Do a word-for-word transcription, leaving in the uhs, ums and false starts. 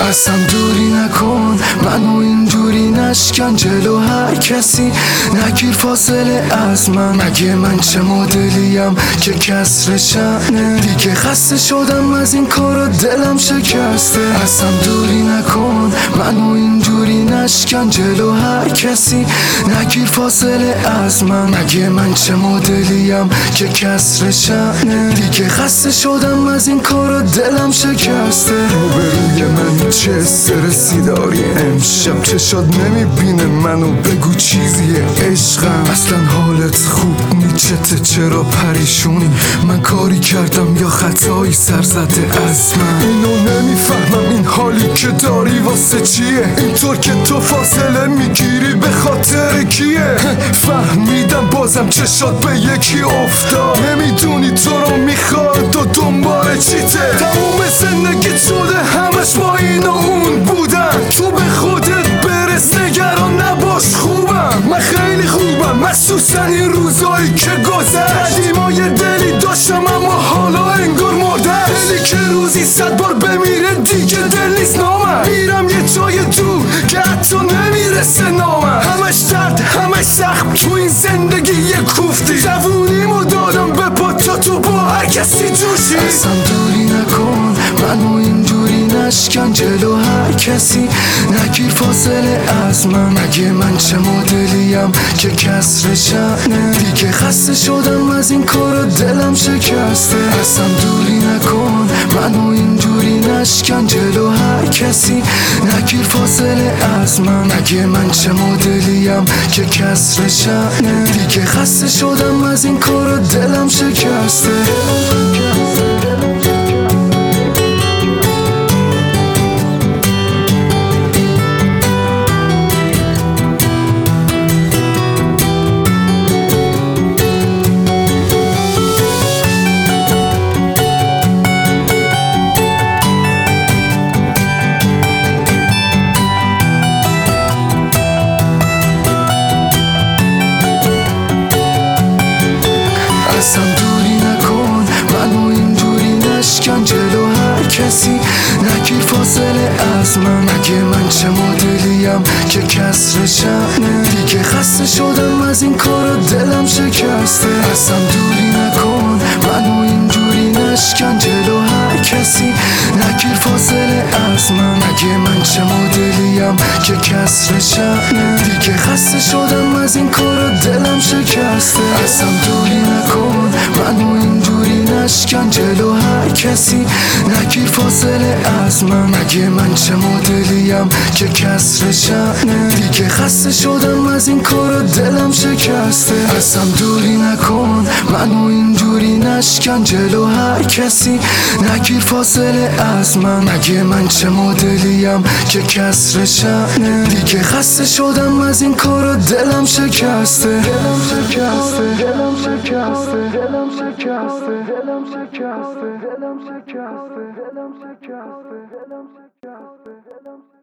اصلا دوری نکن منو اینجوری نشکن جلو هر کسی، نگیر فاصله از من. مگه من چه مدلیم که کسر شأنه؟ دیگه خسته شدم از این کارا دلم شکسته. اصلا دوری نکن منو اینجوری نشکن جلو هر کسی، نگیر فاصله از من. مگه من چه مدلیم که کسر شأنه؟ دیگه خسته شدم از این کارا دلم شکسته. روبروی من چه استرسی داری امشب؟ چشات نمیبینه منو؟ بگو چیزیه عشقم؟ اصلا حالت خوب نیچته، چرا پریشونی؟ من کاری کردم یا خطایی سر زده از من؟ اینو نمیفهمم، این حالی که داری واسه چیه؟ اینطور که تو فاصله میگیری به خاطر کیه؟ فهمیدم بازم چشات به یکی افتاد، نمیدونی تو رو میخواد و دنبال چیته. تموم زندگی شده همش با این و اون بودن، تو به خودت برس نگران نباش خوبم. من خیلی خوبم مخصوصا این روزایی که گذشت. قدیما یه دلی داشتم اما حالا انگار مردم. دلی که روزی صد بار بمیره دیگه دل نیست نامم. میرم یه جای دور که حتی نمیرسه نامم. همش درد همش زخم تو این زندگی یه کوفتی. جوونیمو دادم به پا تا تو با هر کسی جوشی. اصلا دوری نکن منو اینجوری نشکن جلو هر کسی، نگیر فاصله از من. مگه من چه مدلیم که کسر شأنه؟ دیگه خسته شدم از این کارا دلم شکسته. اصلا دوری نکن منو اینجوری نشکن جلو هر کسی، نگیر فاصله از من. مگه من چه مدلیم که کسر شأنه؟ دیگه خسته شدم از این کارا دلم شکسته. اصلا دوری نکن منو اینجوری نشکن جلو هر کسی، نگیر فاصله از من. مگه من چه مدلیم که کسر شأنه؟ دیگه خسته شدم از این کارا دلم شکسته. اصلا دوری نکن منو اینجوری نشکن جلو هر کسی، نگیر فاصله از من. مگه من چه مدلیم که کسر شأنه؟ دیگه خسته شدم از این کارا دلم شکسته. اصلا دوری نکن منو اینجوری نشکن جلو هر کسی، نگیر فاصله از من. مگه من چه مدلیم که کسر شأنه؟ دیگه خسته شدم از این کارا دلم شکسته. اصلا دوری نکن منو اینجوری نشکن جلو هر کسی، نگیر فاصله از من. مگه من چه مدلیم که کسر شأنه؟ دیگه خسته شدم از این کارا دلم شکسته. دلم شکسته دلم شکسته دلم شکسته دلم شکسته دلم شکسته دلم شکسته دلم شکسته دلم